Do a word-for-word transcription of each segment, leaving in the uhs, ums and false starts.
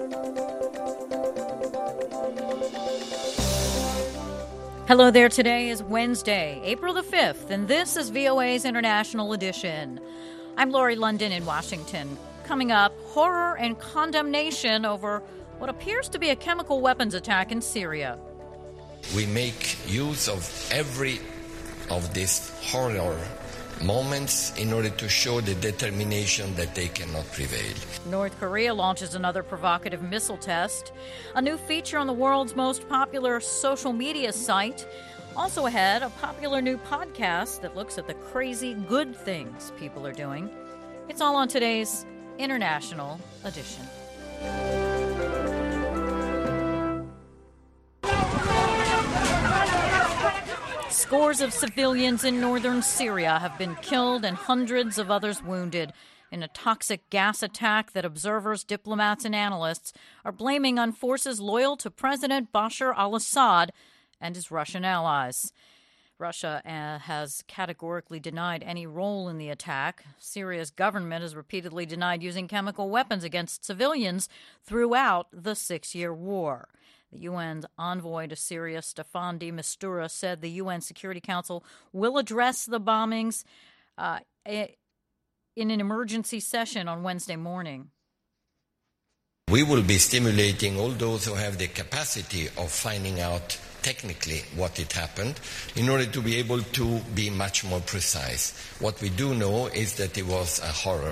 Hello there. Today is Wednesday, April the fifth, and this is V O A's International Edition. I'm Lori London in Washington. Coming up, horror and condemnation over what appears to be a chemical weapons attack in Syria. We make use of every of these horror moments in order to show the determination that they cannot prevail. North Korea launches another provocative missile test. A new feature on the world's most popular social media site. Also ahead, a popular new podcast that looks at the crazy good things people are doing. It's all on today's International Edition. Scores of civilians in northern Syria have been killed and hundreds of others wounded in a toxic gas attack that observers, diplomats, and analysts are blaming on forces loyal to President Bashar al-Assad and his Russian allies. Russia uh, has categorically denied any role in the attack. Syria's government has repeatedly denied using chemical weapons against civilians throughout the six-year war. The U N's envoy to Syria, Staffan de Mistura, said the U N Security Council will address the bombings uh, in an emergency session on Wednesday morning. We will be stimulating all those who have the capacity of finding out technically what it happened in order to be able to be much more precise. What we do know is that it was a horror.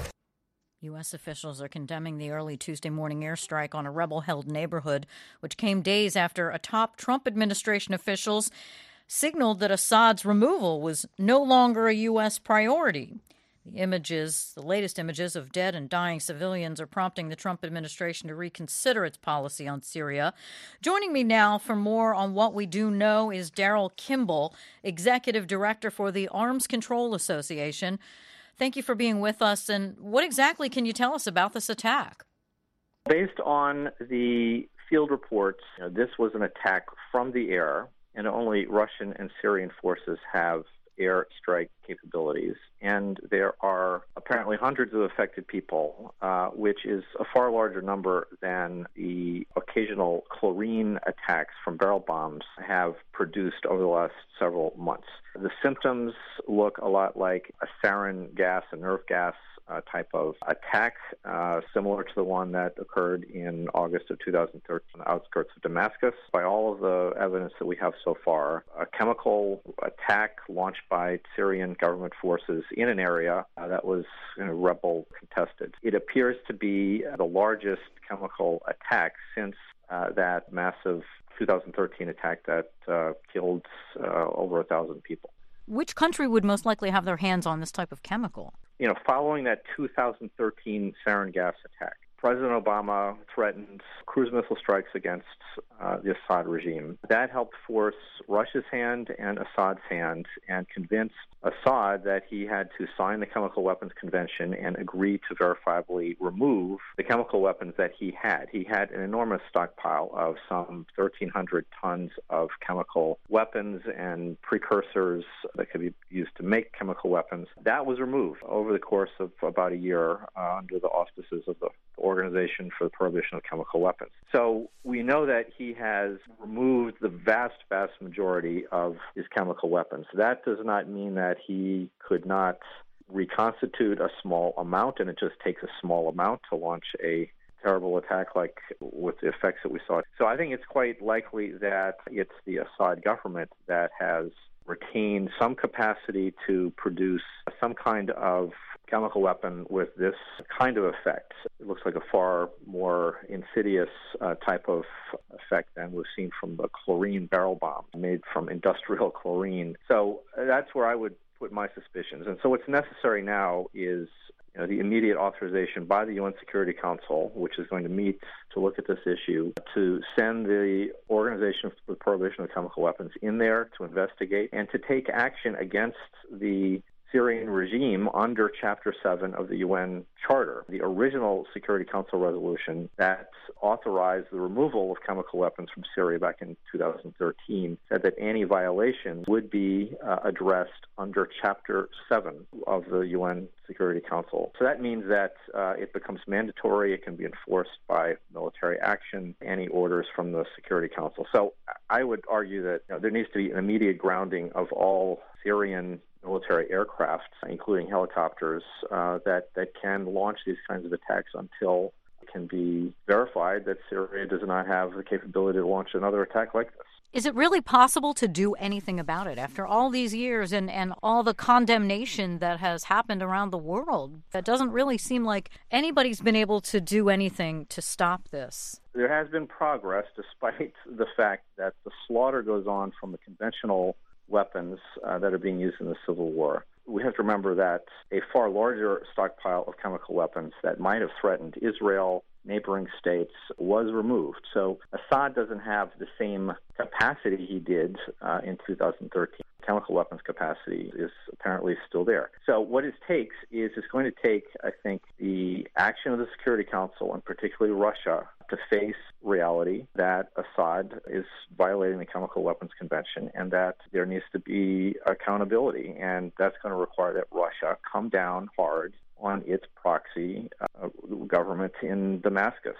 U S officials are condemning the early Tuesday morning airstrike on a rebel-held neighborhood, which came days after a top Trump administration officials signaled that Assad's removal was no longer a U S priority. The images, the latest images of dead and dying civilians are prompting the Trump administration to reconsider its policy on Syria. Joining me now for more on what we do know is Daryl Kimball, Executive Director for the Arms Control Association. Thank you for being with us. And what exactly can you tell us about this attack? Based on the field reports, you know, this was an attack from the air, and only Russian and Syrian forces have air strike capabilities. And there are apparently hundreds of affected people, uh, which is a far larger number than the occasional chlorine attacks from barrel bombs have produced over the last several months. The symptoms look a lot like a sarin gas, a nerve gas uh, type of attack, uh, similar to the one that occurred in August of two thousand thirteen on the outskirts of Damascus. By all of the evidence that we have so far, a chemical attack launched by Syrian government forces in an area uh, that was you know, rebel contested. It appears to be the largest chemical attack since uh, that massive two thousand thirteen attack that uh, killed uh, over a thousand people. Which country would most likely have their hands on this type of chemical? You know, following that two thousand thirteen sarin gas attack, President Obama threatened cruise missile strikes against uh, the Assad regime. That helped force Russia's hand and Assad's hand and convinced Assad that he had to sign the Chemical Weapons Convention and agree to verifiably remove the chemical weapons that he had. He had an enormous stockpile of some thirteen hundred tons of chemical weapons and precursors that could be used to make chemical weapons. That was removed over the course of about a year uh, under the auspices of the Organization for the Prohibition of Chemical Weapons. So we know that he has removed the vast, vast majority of his chemical weapons. That does not mean that he could not reconstitute a small amount, and it just takes a small amount to launch a terrible attack like with the effects that we saw. So I think it's quite likely that it's the Assad government that has retained some capacity to produce some kind of chemical weapon with this kind of effect. It looks like a far more insidious uh, type of effect than we've seen from the chlorine barrel bomb made from industrial chlorine. So uh, that's where I would put my suspicions. And so what's necessary now is you know, the immediate authorization by the U N Security Council, which is going to meet to look at this issue, to send the Organization for the Prohibition of Chemical Weapons in there to investigate and to take action against the Syrian regime under Chapter seven of the U N Charter. The original Security Council resolution that authorized the removal of chemical weapons from Syria back in two thousand thirteen said that any violations would be uh, addressed under Chapter seven of the U N Security Council. So that means that uh, it becomes mandatory. It can be enforced by military action, any orders from the Security Council. So I would argue that you know, there needs to be an immediate grounding of all Syrian military aircraft, including helicopters, uh, that, that can launch these kinds of attacks until it can be verified that Syria does not have the capability to launch another attack like this. Is it really possible to do anything about it after all these years and, and all the condemnation that has happened around the world? It doesn't really seem like anybody's been able to do anything to stop this. There has been progress despite the fact that the slaughter goes on from the conventional weapons uh, that are being used in the civil war. We have to remember that a far larger stockpile of chemical weapons that might have threatened Israel, neighboring states, was removed. So Assad doesn't have the same capacity he did uh, in two thousand thirteen. Chemical weapons capacity is apparently still there. So what it takes is it's going to take, I think, the action of the Security Council, and particularly Russia, to face reality that Assad is violating the Chemical Weapons Convention and that there needs to be accountability. And that's going to require that Russia come down hard on its proxy uh, government in Damascus.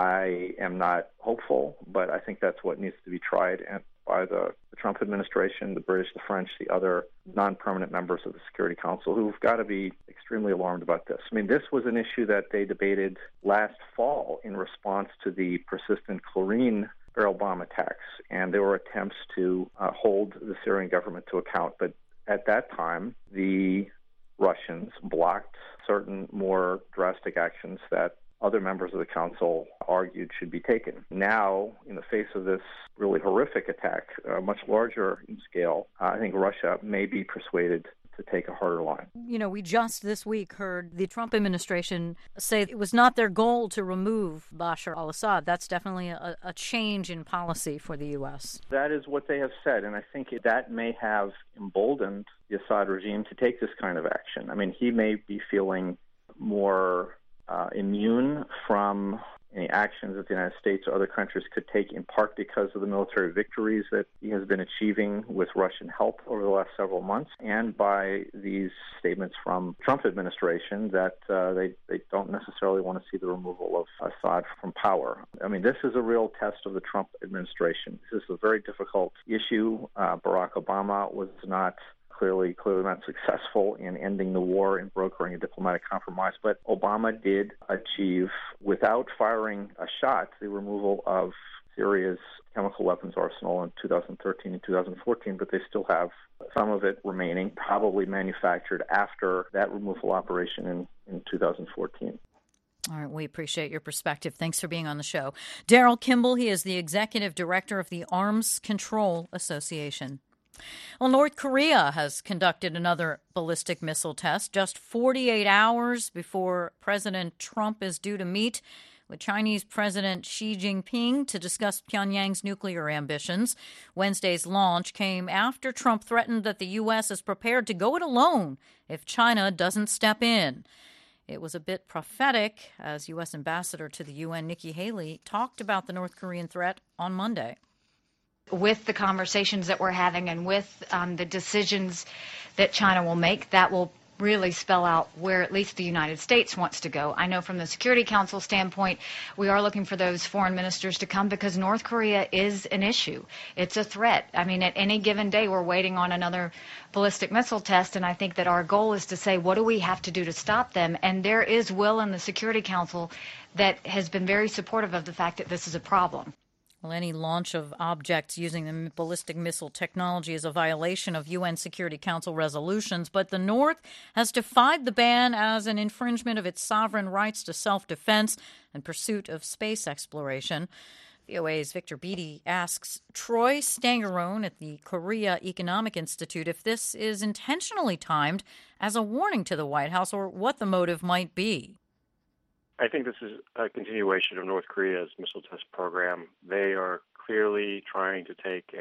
I am not hopeful, but I think that's what needs to be tried and by the, the Trump administration, the British, the French, the other non-permanent members of the Security Council who've got to be extremely alarmed about this. I mean, this was an issue that they debated last fall in response to the persistent chlorine barrel bomb attacks, and there were attempts to uh, hold the Syrian government to account. But at that time, the Russians blocked certain more drastic actions that other members of the council argued should be taken. Now, in the face of this really horrific attack, uh, much larger in scale, uh, I think Russia may be persuaded to take a harder line. You know, we just this week heard the Trump administration say it was not their goal to remove Bashar al-Assad. That's definitely a, a change in policy for the U S. That is what they have said, and I think that may have emboldened the Assad regime to take this kind of action. I mean, he may be feeling more Uh, immune from any actions that the United States or other countries could take, in part because of the military victories that he has been achieving with Russian help over the last several months, and by these statements from Trump administration that uh, they, they don't necessarily want to see the removal of Assad from power. I mean, this is a real test of the Trump administration. This is a very difficult issue. Uh, Barack Obama was not Clearly, clearly not successful in ending the war and brokering a diplomatic compromise. But Obama did achieve, without firing a shot, the removal of Syria's chemical weapons arsenal in two thousand thirteen and two thousand fourteen, but they still have some of it remaining, probably manufactured after that removal operation in, in two thousand fourteen. All right, we appreciate your perspective. Thanks for being on the show. Daryl Kimball, he is the executive director of the Arms Control Association. Well, North Korea has conducted another ballistic missile test just forty-eight hours before President Trump is due to meet with Chinese President Xi Jinping to discuss Pyongyang's nuclear ambitions. Wednesday's launch came after Trump threatened that the U S is prepared to go it alone if China doesn't step in. It was a bit prophetic, as U S Ambassador to the U N Nikki Haley talked about the North Korean threat on Monday. With the conversations that we're having and with um, the decisions that China will make, that will really spell out where at least the United States wants to go. I know from the Security Council standpoint, we are looking for those foreign ministers to come because North Korea is an issue. It's a threat. I mean, at any given day, we're waiting on another ballistic missile test, and I think that our goal is to say, what do we have to do to stop them? And there is will in the Security Council that has been very supportive of the fact that this is a problem. Well, any launch of objects using the ballistic missile technology is a violation of U N Security Council resolutions, but the North has defied the ban as an infringement of its sovereign rights to self-defense and pursuit of space exploration. V O A's Victor Beattie asks Troy Stangerone at the Korea Economic Institute if this is intentionally timed as a warning to the White House or what the motive might be. I think this is a continuation of North Korea's missile test program. They are clearly trying to take an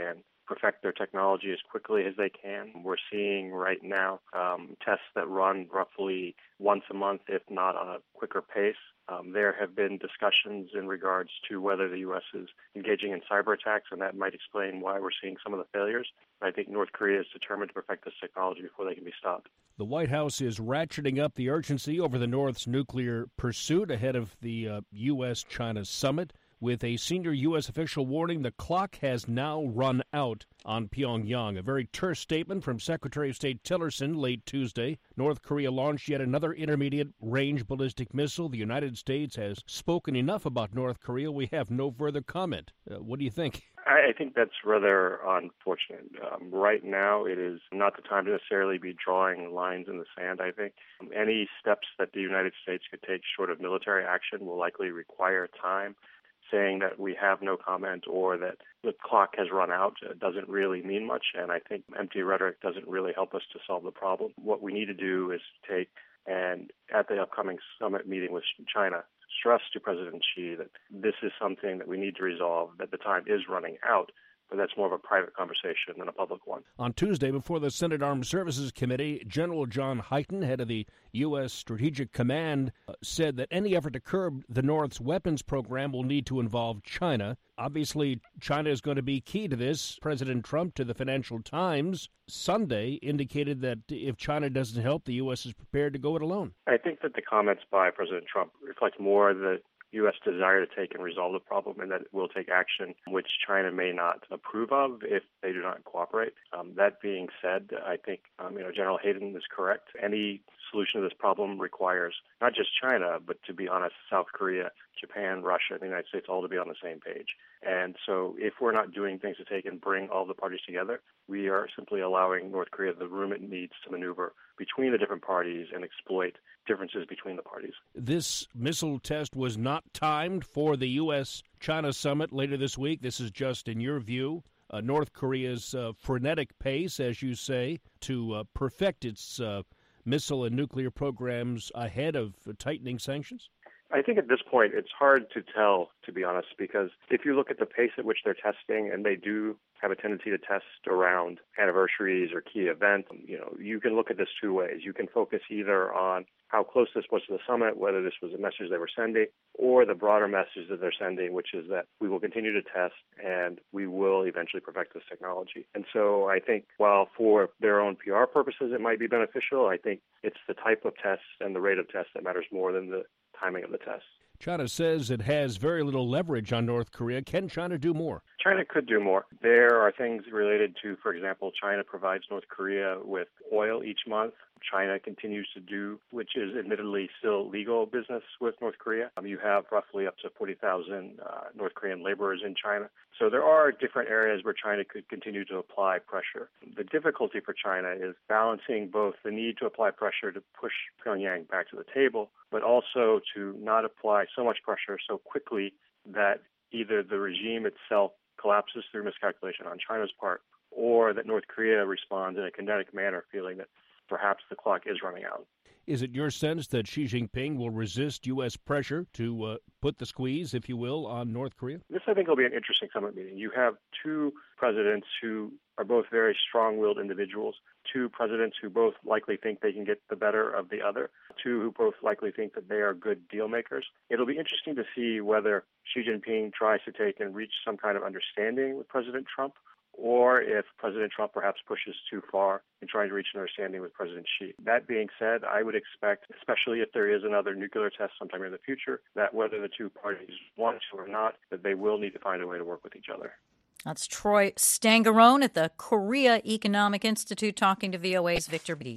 perfect their technology as quickly as they can. We're seeing right now um, tests that run roughly once a month, if not on a quicker pace. Um, there have been discussions in regards to whether the U S is engaging in cyber attacks, and that might explain why we're seeing some of the failures. I think North Korea is determined to perfect this technology before they can be stopped. The White House is ratcheting up the urgency over the North's nuclear pursuit ahead of the uh, U S China summit, with a senior U S official warning the clock has now run out on Pyongyang. A very terse statement from Secretary of State Tillerson late Tuesday. North Korea launched yet another intermediate-range ballistic missile. The United States has spoken enough about North Korea. We have no further comment. Uh, what do you think? I think that's rather unfortunate. Um, right now, it is not the time to necessarily be drawing lines in the sand, I think. Um, any steps that the United States could take short of military action will likely require time. Saying that we have no comment or that the clock has run out doesn't really mean much, and I think empty rhetoric doesn't really help us to solve the problem. What we need to do is take, and at the upcoming summit meeting with China, stress to President Xi that this is something that we need to resolve, that the time is running out, but that's more of a private conversation than a public one. On Tuesday, before the Senate Armed Services Committee, General John Hyten, head of the U S. Strategic Command, uh, said that any effort to curb the North's weapons program will need to involve China. Obviously, China is going to be key to this. President Trump, to the Financial Times Sunday, indicated that if China doesn't help, the U S is prepared to go it alone. I think that the comments by President Trump reflect more the U S desire to take and resolve the problem, and that it will take action which China may not approve of if they do not cooperate. Um, that being said, I think um, you know General Hayden is correct. Any solution to this problem requires not just China, but to be honest, South Korea, Japan, Russia, and the United States all to be on the same page. And so if we're not doing things to take and bring all the parties together, we are simply allowing North Korea the room it needs to maneuver between the different parties and exploit differences between the parties. This missile test was not timed for the U S China summit later this week. This is just, in your view, uh, North Korea's uh, frenetic pace, as you say, to uh, perfect its uh, missile and nuclear programs ahead of uh, tightening sanctions? I think at this point it's hard to tell, to be honest, because if you look at the pace at which they're testing, and they do have a tendency to test around anniversaries or key events, you know, you can look at this two ways. You can focus either on how close this was to the summit, whether this was a message they were sending, or the broader message that they're sending, which is that we will continue to test and we will eventually perfect this technology. And so I think while for their own P R purposes it might be beneficial, I think it's the type of tests and the rate of tests that matters more than the timing of the test. China says it has very little leverage on North Korea. Can China do more? China could do more. There are things related to, for example, China provides North Korea with oil each month. China continues to do, which is admittedly still legal business with North Korea. Um, you have roughly up to forty thousand uh, North Korean laborers in China. So there are different areas where China could continue to apply pressure. The difficulty for China is balancing both the need to apply pressure to push Pyongyang back to the table, but also to not apply so much pressure so quickly that either the regime itself collapses through miscalculation on China's part, or that North Korea responds in a kinetic manner, feeling that perhaps the clock is running out. Is it your sense that Xi Jinping will resist U S pressure to uh, put the squeeze, if you will, on North Korea? This, I think, will be an interesting summit meeting. You have two presidents who are both very strong-willed individuals, two presidents who both likely think they can get the better of the other, two who both likely think that they are good deal makers. It'll be interesting to see whether Xi Jinping tries to take and reach some kind of understanding with President Trump, or if President Trump perhaps pushes too far in trying to reach an understanding with President Xi. That being said, I would expect, especially if there is another nuclear test sometime in the future, that whether the two parties want to or not, that they will need to find a way to work with each other. That's Troy Stangarone at the Korea Economic Institute talking to V O A's Victor Beatty.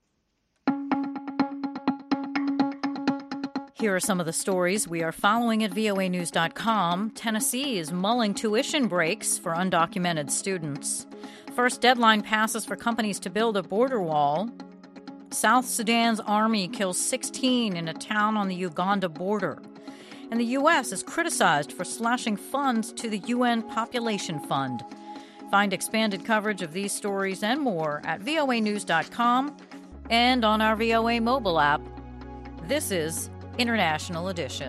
Here are some of the stories we are following at V O A news dot com. Tennessee is mulling tuition breaks for undocumented students. First deadline passes for companies to build a border wall. South Sudan's army kills sixteen in a town on the Uganda border. And the U S is criticized for slashing funds to the U N Population Fund. Find expanded coverage of these stories and more at V O A news dot com and on our V O A mobile app. This is International Edition.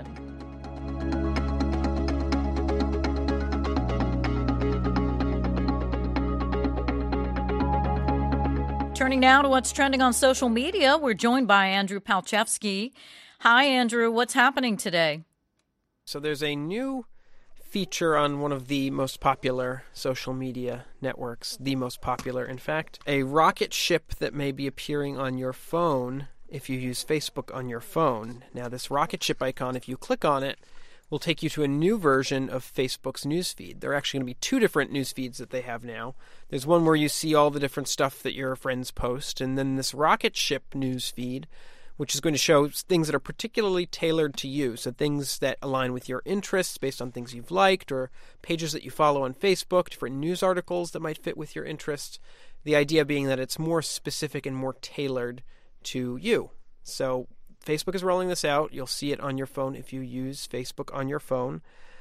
Turning now to what's trending on social media, we're joined by Andrew Palchevsky. Hi, Andrew. What's happening today? So there's a new feature on one of the most popular social media networks, the most popular, in fact, a rocket ship that may be appearing on your phone if you use Facebook on your phone. Now, this rocket ship icon, if you click on it, will take you to a new version of Facebook's newsfeed. There are actually going to be two different newsfeeds that they have now. There's one where you see all the different stuff that your friends post, and then this rocket ship newsfeed, which is going to show things that are particularly tailored to you. So things that align with your interests based on things you've liked, or pages that you follow on Facebook, different news articles that might fit with your interests. The idea being that it's more specific and more tailored to you. So Facebook is rolling this out. You'll see it on your phone if you use Facebook on your phone.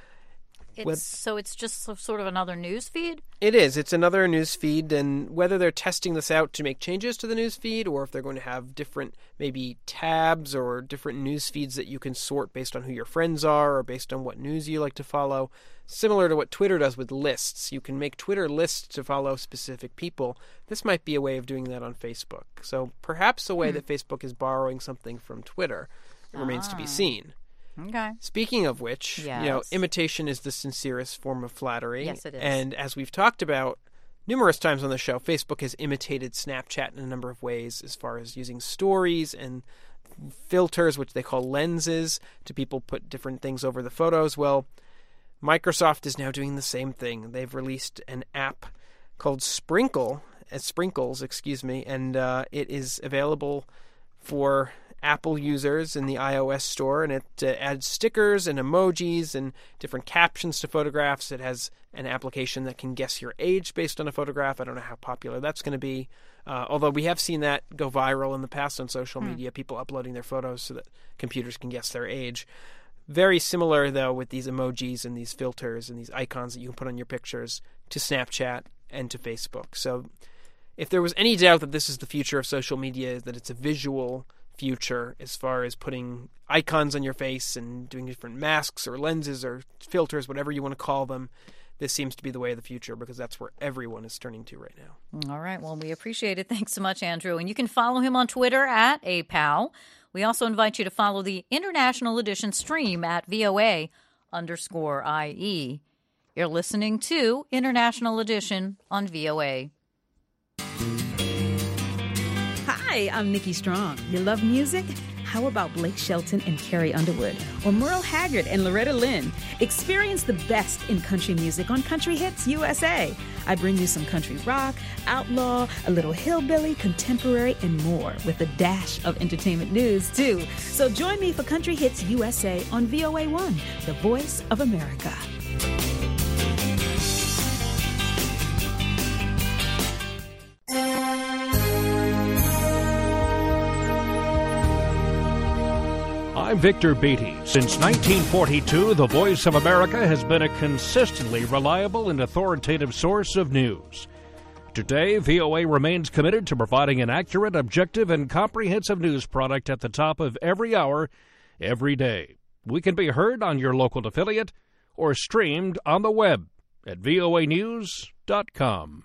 It's, With, so it's just sort of another news feed? It is. It's another news feed, and whether they're testing this out to make changes to the news feed, or if they're going to have different maybe tabs or different news feeds that you can sort based on who your friends are or based on what news you like to follow, similar to what Twitter does with lists. You can make Twitter lists to follow specific people. This might be a way of doing that on Facebook. So perhaps a way hmm. that Facebook is borrowing something from Twitter. It ah. remains to be seen. Okay. Speaking of which, yes. you know, imitation is the sincerest form of flattery. Yes, it is. And as we've talked about numerous times on the show, Facebook has imitated Snapchat in a number of ways as far as using stories and filters, which they call lenses, to people put different things over the photos. Well, Microsoft is now doing the same thing. They've released an app called Sprinkle, uh, Sprinkles, excuse me, and uh, it is available for Apple users in the iOS store, and it uh, adds stickers and emojis and different captions to photographs. It has an application that can guess your age based on a photograph. I don't know how popular that's going to be, uh, although we have seen that go viral in the past on social hmm. media, people uploading their photos so that computers can guess their age. Very similar, though, with these emojis and these filters and these icons that you can put on your pictures to Snapchat and to Facebook. So if there was any doubt that this is the future of social media, that it's a visual future as far as putting icons on your face and doing different masks or lenses or filters, whatever you want to call them, this seems to be the way of the future because that's where everyone is turning to right now. All right. Well, we appreciate it. Thanks so much, Andrew. And you can follow him on Twitter at A P A L. We also invite you to follow the International Edition stream at V O A underscore I E. You're listening to International Edition on V O A. Hi, I'm Nikki Strong. You love music? How about Blake Shelton and Carrie Underwood? Or Merle Haggard and Loretta Lynn? Experience the best in country music on Country Hits U S A. I bring you some country rock, outlaw, a little hillbilly, contemporary, and more, with a dash of entertainment news, too. So join me for Country Hits U S A on V O A one, the voice of America. I'm Victor Beatty. Since nineteen forty-two, the Voice of America has been a consistently reliable and authoritative source of news. Today, V O A remains committed to providing an accurate, objective, and comprehensive news product at the top of every hour, every day. We can be heard on your local affiliate or streamed on the web at V O A news dot com.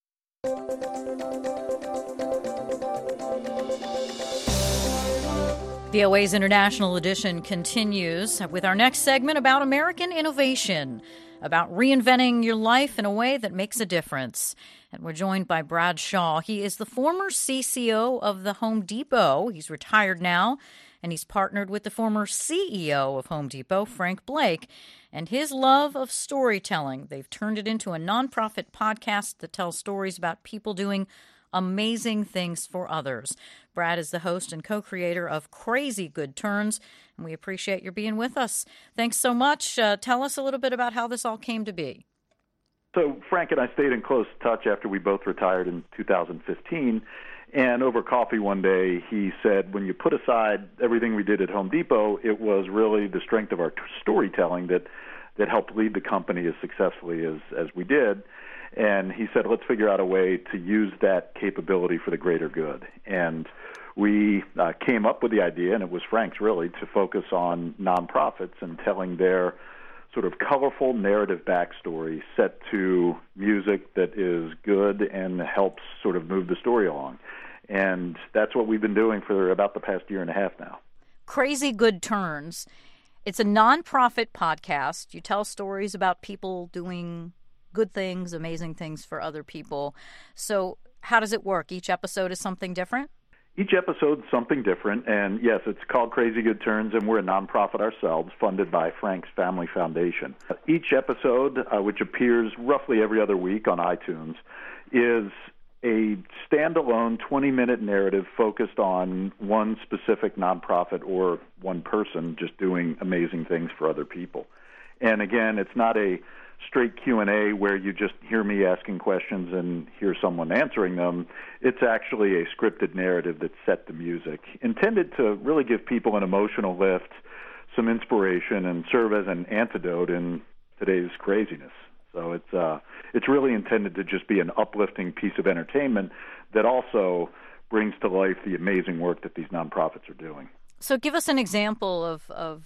V O A's International Edition continues with our next segment about American innovation, about reinventing your life in a way that makes a difference. And we're joined by Brad Shaw. He is the former C C O of the Home Depot. He's retired now, and he's partnered with the former C E O of Home Depot, Frank Blake, and his love of storytelling. They've turned it into a nonprofit podcast that tells stories about people doing amazing things for others. Brad is the host and co-creator of Crazy Good Turns, and we appreciate your being with us. Thanks so much. Uh, tell us a little bit about how this all came to be. So Frank and I stayed in close touch after we both retired in two thousand fifteen, and over coffee one day he said, when you put aside everything we did at Home Depot, it was really the strength of our t- storytelling that, that helped lead the company as successfully as, as we did. And he said, let's figure out a way to use that capability for the greater good. And we uh, came up with the idea, and it was Frank's really, to focus on nonprofits and telling their sort of colorful narrative backstory set to music that is good and helps sort of move the story along. And that's what we've been doing for about the past year and a half now. Crazy Good Turns. It's a nonprofit podcast. You tell stories about people doing good things, amazing things for other people. So how does it work? Each episode is something different? Each episode is something different, and yes, it's called Crazy Good Turns, and we're a nonprofit ourselves, funded by Frank's Family Foundation. Each episode, uh, which appears roughly every other week on iTunes, is a standalone twenty-minute narrative focused on one specific nonprofit or one person just doing amazing things for other people. And again, it's not a straight Q and A where you just hear me asking questions and hear someone answering them. It's actually a scripted narrative that's set to music, intended to really give people an emotional lift, some inspiration, and serve as an antidote in today's craziness. So it's uh, it's really intended to just be an uplifting piece of entertainment that also brings to life the amazing work that these nonprofits are doing. So give us an example of, of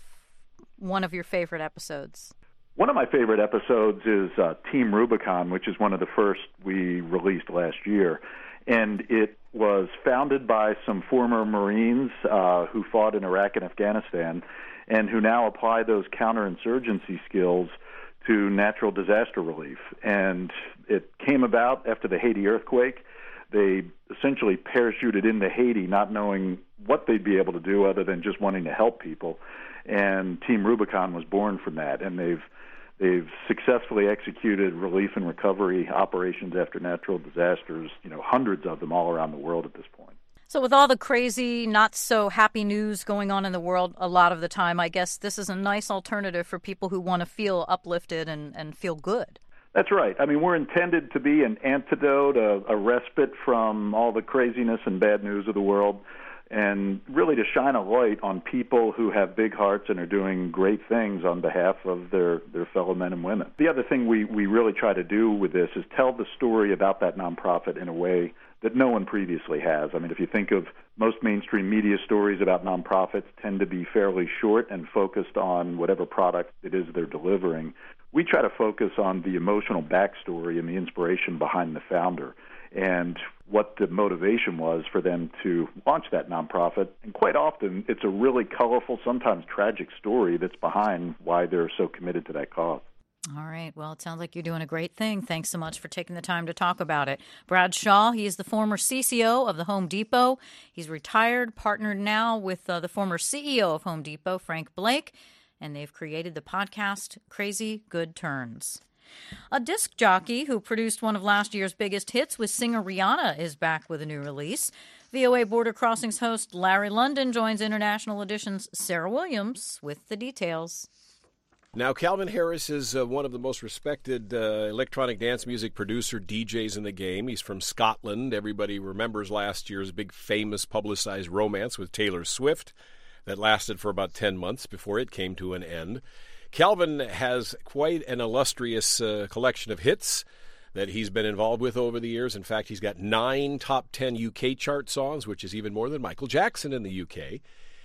one of your favorite episodes. One of my favorite episodes is uh, Team Rubicon, which is one of the first we released last year. And it was founded by some former Marines uh, who fought in Iraq and Afghanistan and who now apply those counterinsurgency skills to natural disaster relief. And it came about after the Haiti earthquake. They essentially parachuted into Haiti not knowing what they'd be able to do other than just wanting to help people. And Team Rubicon was born from that, and they've They've successfully executed relief and recovery operations after natural disasters, you know, hundreds of them all around the world at this point. So with all the crazy, not so happy news going on in the world a lot of the time, I guess this is a nice alternative for people who want to feel uplifted and, and feel good. That's right. I mean, we're intended to be an antidote, a, a respite from all the craziness and bad news of the world, and really to shine a light on people who have big hearts and are doing great things on behalf of their, their fellow men and women. The other thing we, we really try to do with this is tell the story about that nonprofit in a way that no one previously has. I mean, if you think of most mainstream media stories about nonprofits tend to be fairly short and focused on whatever product it is they're delivering. We try to focus on the emotional backstory and the inspiration behind the founder and what the motivation was for them to launch that nonprofit. And quite often, it's a really colorful, sometimes tragic story that's behind why they're so committed to that cause. All right. Well, it sounds like you're doing a great thing. Thanks so much for taking the time to talk about it. Brad Shaw, he is the former C C O of the Home Depot. He's retired, partnered now with uh, the former C E O of Home Depot, Frank Blake, and they've created the podcast Crazy Good Turns. A disc jockey who produced one of last year's biggest hits with singer Rihanna is back with a new release. V O A Border Crossings host Larry London joins International Edition's Sarah Williams with the details. Now, Calvin Harris is uh, one of the most respected uh, electronic dance music producer D Js in the game. He's from Scotland. Everybody remembers last year's big famous publicized romance with Taylor Swift that lasted for about ten months before it came to an end. Calvin has quite an illustrious uh, collection of hits that he's been involved with over the years. In fact, he's got nine top ten U K chart songs, which is even more than Michael Jackson in the U K.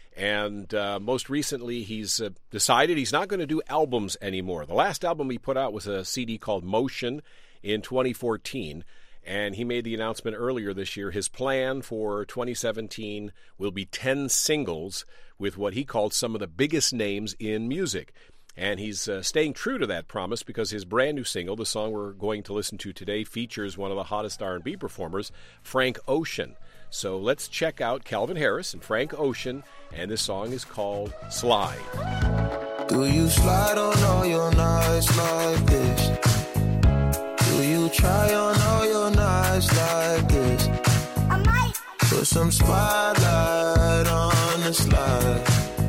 And uh, most recently, he's uh, decided he's not going to do albums anymore. The last album he put out was a C D called Motion in twenty fourteen. And he made the announcement earlier this year. His plan for twenty seventeen will be ten singles with what he called some of the biggest names in music. And he's uh, staying true to that promise because his brand new single, the song we're going to listen to today, features one of the hottest R and B performers, Frank Ocean. So let's check out Calvin Harris and Frank Ocean, and this song is called Slide. Do you slide on all your nights like this? Do you try on all your nights like this? I might put some spotlight on the slide.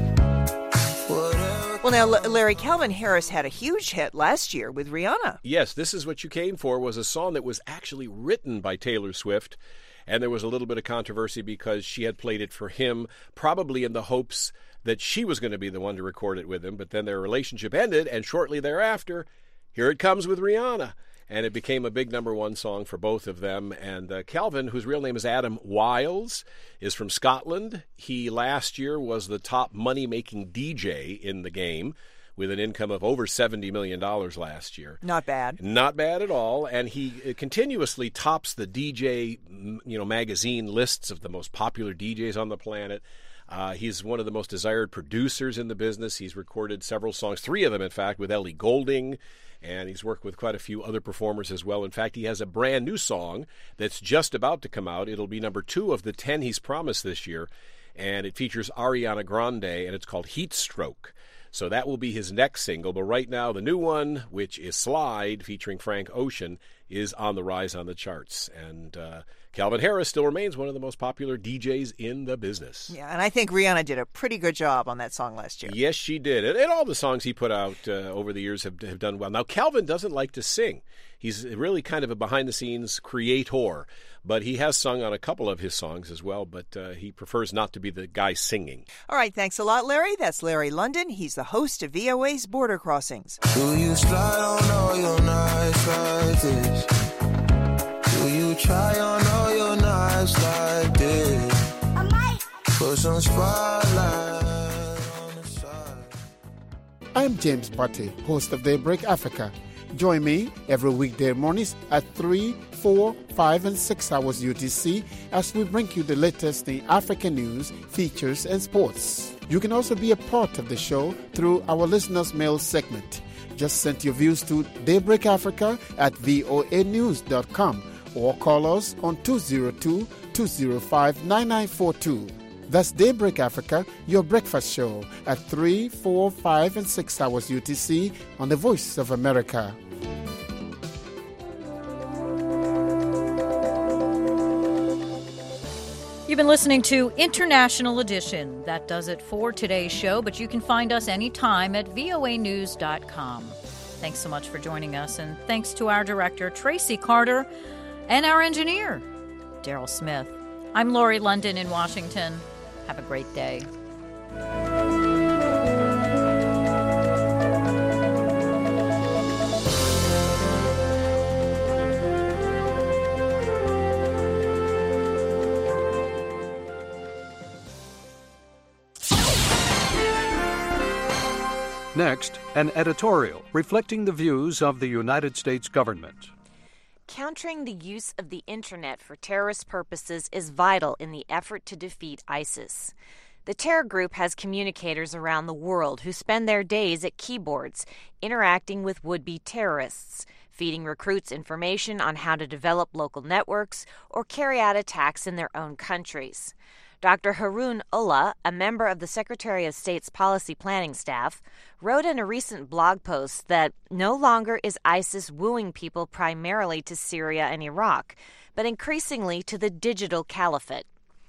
Well, now, Larry, Calvin Harris had a huge hit last year with Rihanna. Yes, This Is What You Came For was a song that was actually written by Taylor Swift, and there was a little bit of controversy because she had played it for him, probably in the hopes that she was going to be the one to record it with him, but then their relationship ended, and shortly thereafter, here it comes with Rihanna. And it became a big number one song for both of them. And uh, Calvin, whose real name is Adam Wiles, is from Scotland. He last year was the top money-making D J in the game with an income of over seventy million dollars last year. Not bad. Not bad at all. And he continuously tops the D J you know, magazine lists of the most popular D Js on the planet. Uh, he's one of the most desired producers in the business. He's recorded several songs, three of them, in fact, with Ellie Goulding. And he's worked with quite a few other performers as well. In fact, he has a brand new song that's just about to come out. It'll be number two of the ten he's promised this year. And it features Ariana Grande, and it's called Heat Stroke. So that will be his next single. But right now, the new one, which is Slide, featuring Frank Ocean, is on the rise on the charts. And uh, Calvin Harris still remains one of the most popular D Js in the business. Yeah, and I think Rihanna did a pretty good job on that song last year. Yes, she did. And, and all the songs he put out uh, over the years have, have done well. Now, Calvin doesn't like to sing. He's really kind of a behind-the-scenes creator. But he has sung on a couple of his songs as well, but uh, he prefers not to be the guy singing. All right, thanks a lot, Larry. That's Larry London. He's the host of V O A's Border Crossings. Do you slide on all your nights like this? Do you try on all your nights like this? I might put some spotlight on the side. I'm James Butte, host of Daybreak Africa. Join me every weekday mornings at three, four, five, and six hours U T C as we bring you the latest in African news, features, and sports. You can also be a part of the show through our listeners' mail segment. Just send your views to Daybreak Africa at voa news dot com or call us on two oh two, two oh five, nine nine four two. That's Daybreak Africa, your breakfast show at three, four, five, and six hours U T C on the Voice of America. You've been listening to International Edition. That does it for today's show, but you can find us anytime at voa news dot com. Thanks so much for joining us, and thanks to our director, Tracy Carter, and our engineer, Daryl Smith. I'm Lori London in Washington. Have a great day. Next, an editorial reflecting the views of the United States government. Countering the use of the Internet for terrorist purposes is vital in the effort to defeat ISIS. The terror group has communicators around the world who spend their days at keyboards, interacting with would-be terrorists, feeding recruits information on how to develop local networks or carry out attacks in their own countries. Doctor Haroon Ullah, a member of the Secretary of State's policy planning staff, wrote in a recent blog post that no longer is ISIS wooing people primarily to Syria and Iraq, but increasingly to the digital caliphate.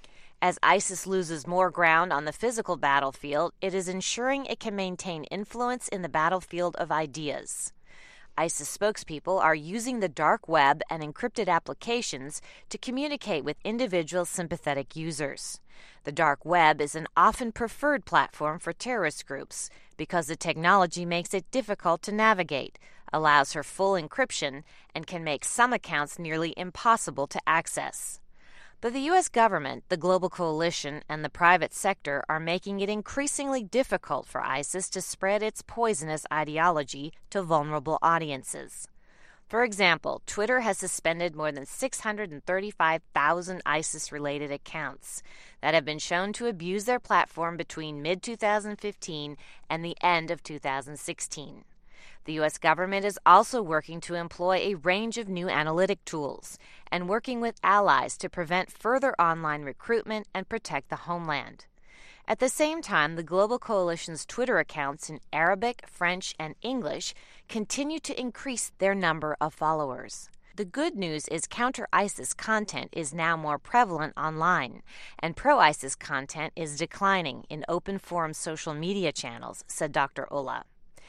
As ISIS loses more ground on the physical battlefield, it is ensuring it can maintain influence in the battlefield of ideas. ISIS spokespeople are using the dark web and encrypted applications to communicate with individual sympathetic users. The dark web is an often preferred platform for terrorist groups because the technology makes it difficult to navigate, allows for full encryption, and can make some accounts nearly impossible to access. But the U S government, the global coalition, and the private sector are making it increasingly difficult for ISIS to spread its poisonous ideology to vulnerable audiences. For example, Twitter has suspended more than six hundred thirty-five thousand ISIS-related accounts that have been shown to abuse their platform between mid twenty fifteen and the end of two thousand sixteen. The U S government is also working to employ a range of new analytic tools and working with allies to prevent further online recruitment and protect the homeland. At the same time, the Global Coalition's Twitter accounts in Arabic, French, and English continue to increase their number of followers. The good news is counter-ISIS content is now more prevalent online, and pro-ISIS content is declining in open-forum social media channels, said Doctor Ullah.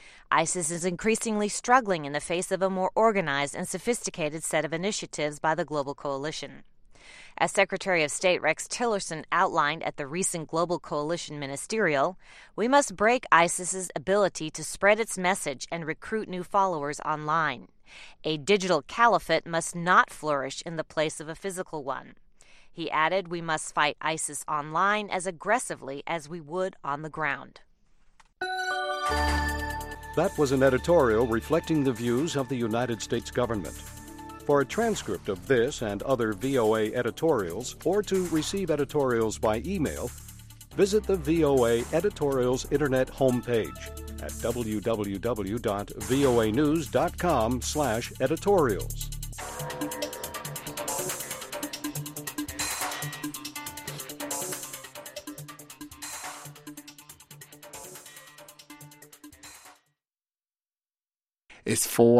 ISIS is increasingly struggling in the face of a more organized and sophisticated set of initiatives by the Global Coalition. As Secretary of State Rex Tillerson outlined at the recent Global Coalition Ministerial, we must break ISIS's ability to spread its message and recruit new followers online. A digital caliphate must not flourish in the place of a physical one. He added, we must fight ISIS online as aggressively as we would on the ground. That was an editorial reflecting the views of the United States government. For a transcript of this and other V O A editorials, or to receive editorials by email, visit the V O A Editorials Internet homepage at w w w dot voa news dot com slash editorials. It's four